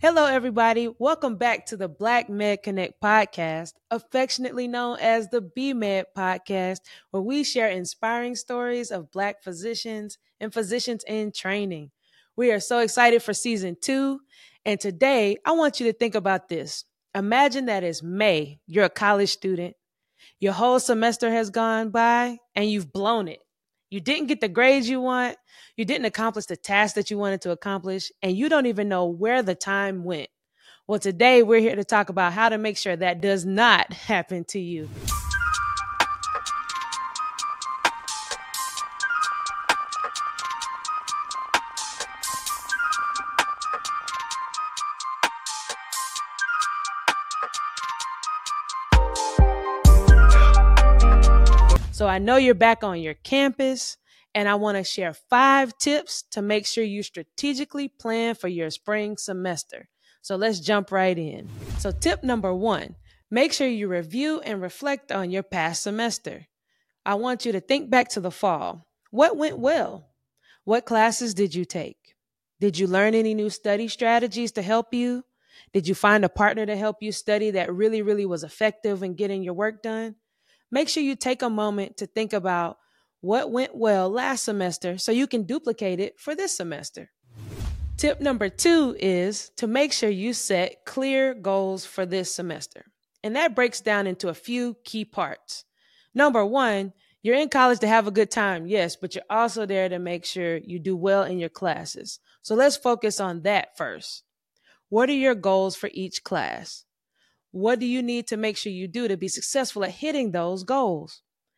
Hello, everybody. Welcome back to the Black Med Connect podcast, affectionately known as the BMed podcast, where we share inspiring stories of Black physicians and physicians in training. We are so excited for season 2. And today, I want you to think about this. Imagine that it's May, you're a college student, your whole semester has gone by, and you've blown it. You didn't get the grades you want. You didn't accomplish the task that you wanted to accomplish, and you don't even know where the time went. Well, today we're here to talk about how to make sure that does not happen to you. So I know you're back on your campus, and I want to share 5 tips to make sure you strategically plan for your spring semester. So let's jump right in. So tip number 1, make sure you review and reflect on your past semester. I want you to think back to the fall. What went well? What classes did you take? Did you learn any new study strategies to help you? Did you find a partner to help you study that really was effective in getting your work done? Make sure you take a moment to think about what went well last semester so you can duplicate it for this semester. Tip number 2 is to make sure you set clear goals for this semester. And that breaks down into a few key parts. Number 1, you're in college to have a good time, yes, but you're also there to make sure you do well in your classes. So let's focus on that first. What are your goals for each class? What do you need to make sure you do to be successful at hitting those goals?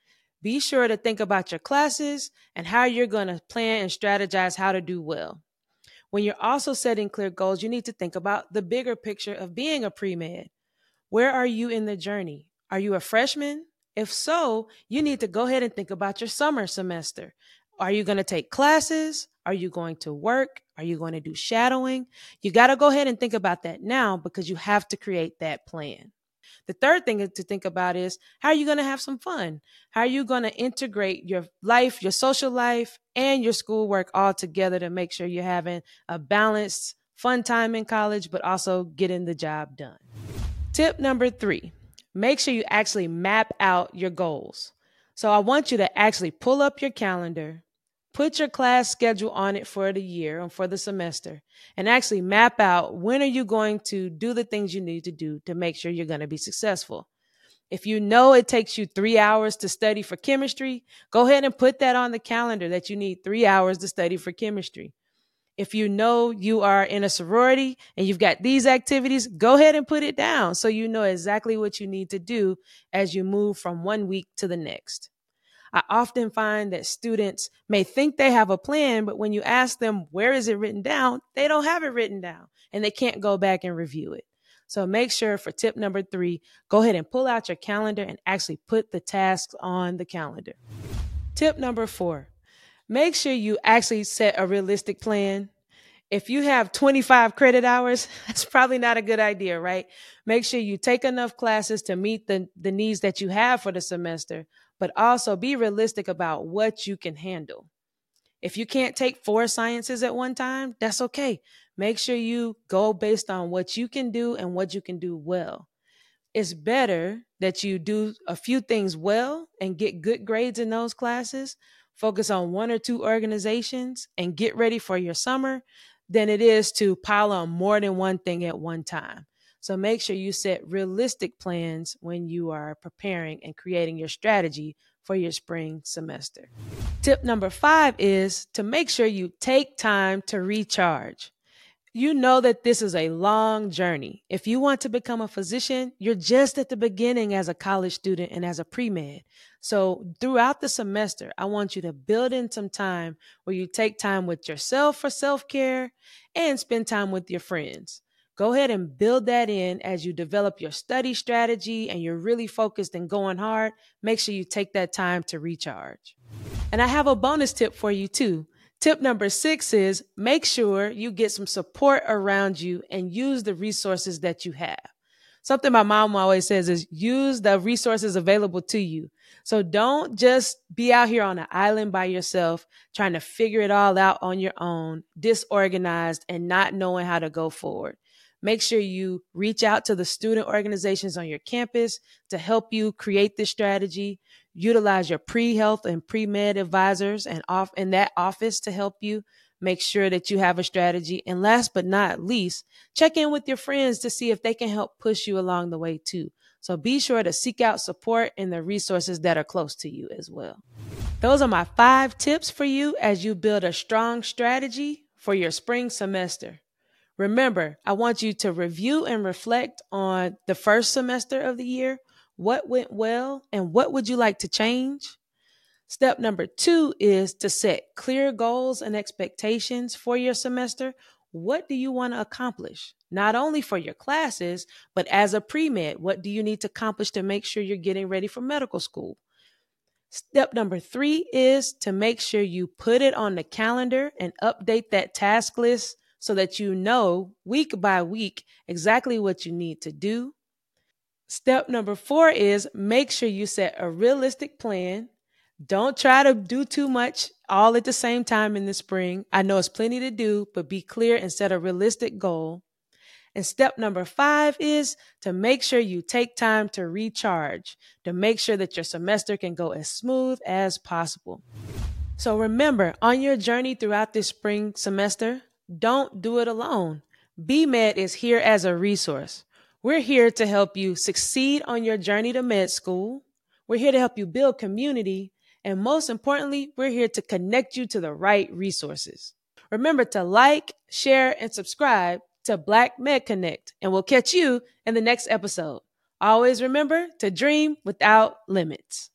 Be sure to think about your classes and how you're going to plan and strategize how to do well. When you're also setting clear goals, you need to think about the bigger picture of being a pre-med. Where are you in the journey? Are you a freshman? If so, you need to go ahead and think about your summer semester. Are you going to take classes? Are you going to work? Are you going to do shadowing? You got to go ahead and think about that now because you have to create that plan. The third thing to think about is how are you going to have some fun? How are you going to integrate your life, your social life, and your schoolwork all together to make sure you're having a balanced, fun time in college, but also getting the job done? Tip number 3, make sure you actually map out your goals. So I want you to actually pull up your calendar, put your class schedule on it for the year or for the semester, and actually map out when are you going to do the things you need to do to make sure you're going to be successful. If you know it takes you 3 hours to study for chemistry, go ahead and put that on the calendar that you need 3 hours to study for chemistry. If you know you are in a sorority and you've got these activities, go ahead and put it down so you know exactly what you need to do as you move from one week to the next. I often find that students may think they have a plan, but when you ask them, where is it written down? They don't have it written down and they can't go back and review it. So make sure for tip number 3, go ahead and pull out your calendar and actually put the tasks on the calendar. Tip number 4, make sure you actually set a realistic plan. If you have 25 credit hours, that's probably not a good idea, right? Make sure you take enough classes to meet the needs that you have for the semester, but also be realistic about what you can handle. If you can't take 4 sciences at one time, that's okay. Make sure you go based on what you can do and what you can do well. It's better that you do a few things well and get good grades in those classes, focus on 1 or 2 organizations and get ready for your summer than it is to pile on more than one thing at one time. So make sure you set realistic plans when you are preparing and creating your strategy for your spring semester. Tip number 5 is to make sure you take time to recharge. You know that this is a long journey. If you want to become a physician, you're just at the beginning as a college student and as a pre-med. So throughout the semester, I want you to build in some time where you take time with yourself for self-care and spend time with your friends. Go ahead and build that in as you develop your study strategy and you're really focused and going hard. Make sure you take that time to recharge. And I have a bonus tip for you too. Tip number 6 is make sure you get some support around you and use the resources that you have. Something my mom always says is use the resources available to you. So don't just be out here on an island by yourself, trying to figure it all out on your own, disorganized and not knowing how to go forward. Make sure you reach out to the student organizations on your campus to help you create this strategy. Utilize your pre-health and pre-med advisors and off in that office to help you make sure that you have a strategy. And last but not least, check in with your friends to see if they can help push you along the way too. So be sure to seek out support in the resources that are close to you as well. Those are my 5 tips for you as you build a strong strategy for your spring semester. Remember, I want you to review and reflect on the first semester of the year. What went well and what would you like to change? Step number 2 is to set clear goals and expectations for your semester. What do you want to accomplish? Not only for your classes, but as a pre-med, what do you need to accomplish to make sure you're getting ready for medical school? Step number 3 is to make sure you put it on the calendar and update that task list so that you know week by week exactly what you need to do. Step number 4 is make sure you set a realistic plan. Don't try to do too much all at the same time in the spring. I know it's plenty to do, but be clear and set a realistic goal. And step number 5 is to make sure you take time to recharge, to make sure that your semester can go as smooth as possible. So remember, on your journey throughout this spring semester, don't do it alone. BMed is here as a resource. We're here to help you succeed on your journey to med school. We're here to help you build community. And most importantly, we're here to connect you to the right resources. Remember to like, share, and subscribe to Black Med Connect, and we'll catch you in the next episode. Always remember to dream without limits.